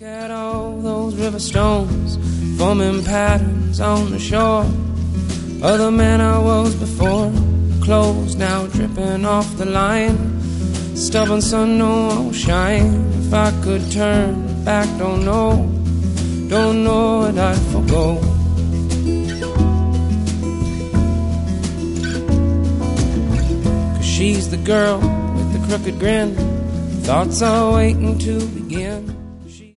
at all those river stones, forming patterns on the shore of the man I was before. Clothes now dripping off the line, stubborn sun no won't shine. If I could turn back, don't know what I'd forgo. Cause she's the girl with the crooked grin, thoughts are waiting to begin.